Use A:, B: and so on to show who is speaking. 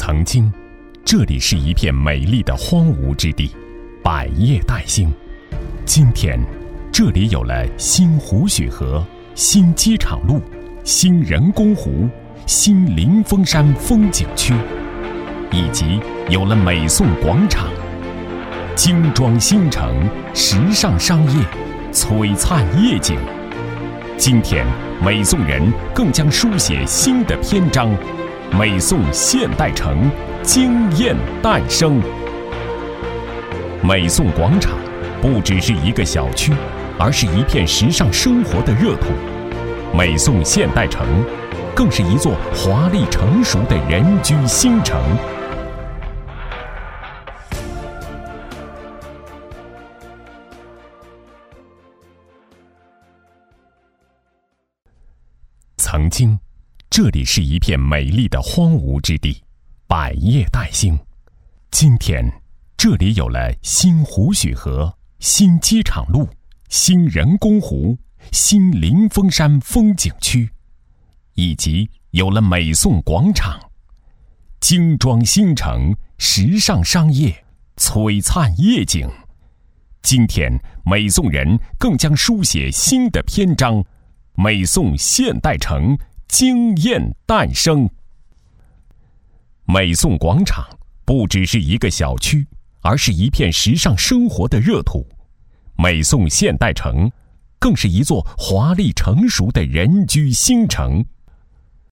A: 曾经，这里是一片美丽的荒芜之地，百业待兴。今天，这里有了新湖水河、新机场路、新人工湖、新临风山风景区，以及有了美颂广场。精装新城，时尚商业，璀璨夜景。今天，美颂人更将书写新的篇章，美颂现代城惊艳诞生。美颂广场不只是一个小区，而是一片时尚生活的热土。美颂现代城更是一座华丽成熟的人居新城。曾经，这里是一片美丽的荒芜之地，百业待兴。今天，这里有了新湖水河、新机场路、新人工湖、新临风山风景区，以及有了美颂广场。精装新城，时尚商业，璀璨夜景。今天，美颂人更将书写新的篇章，美颂现代城惊艳诞生。美颂广场不只是一个小区，而是一片时尚生活的热土。美颂现代城更是一座华丽成熟的人居新城。